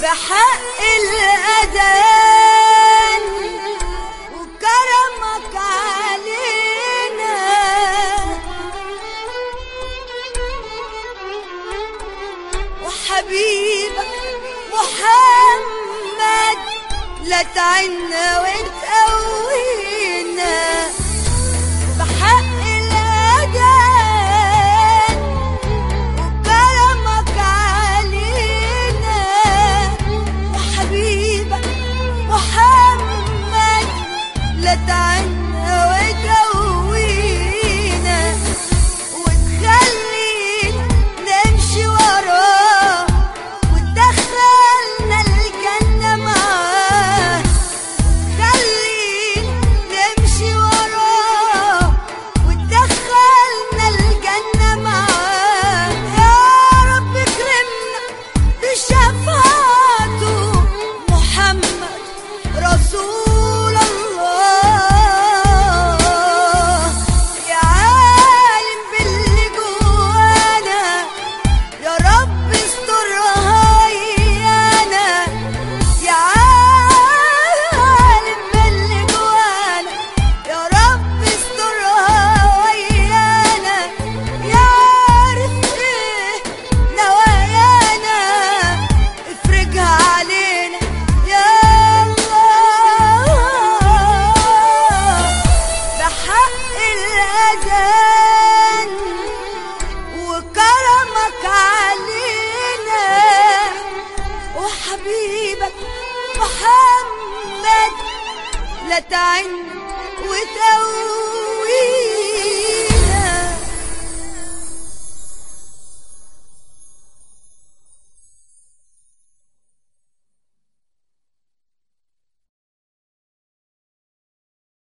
بحق الأذان وكرمك علينا، وحبيبك محمد لا تعنا وتقوينا. بحق الأذان وكرمك علينا، وحبيبك محمد لا تعنا وتقوينا، وتخلينا نمشي وراه وتدخلنا الجنة معاه. خلينا نمشي وراه وتدخلنا الجنة معاه. يا رب اكرمنا بشفاعته محمد رسول الله. يا عالم باللي جوانا يا رب استرها ويانا. يا عالم باللي جوانا يا رب استرها ويانا. يا عارف ايه نوايانا افرجها علينا يا الله. بحق الأذان وكرمك علينا، وحبيبك محمد لا تعن وتقوي.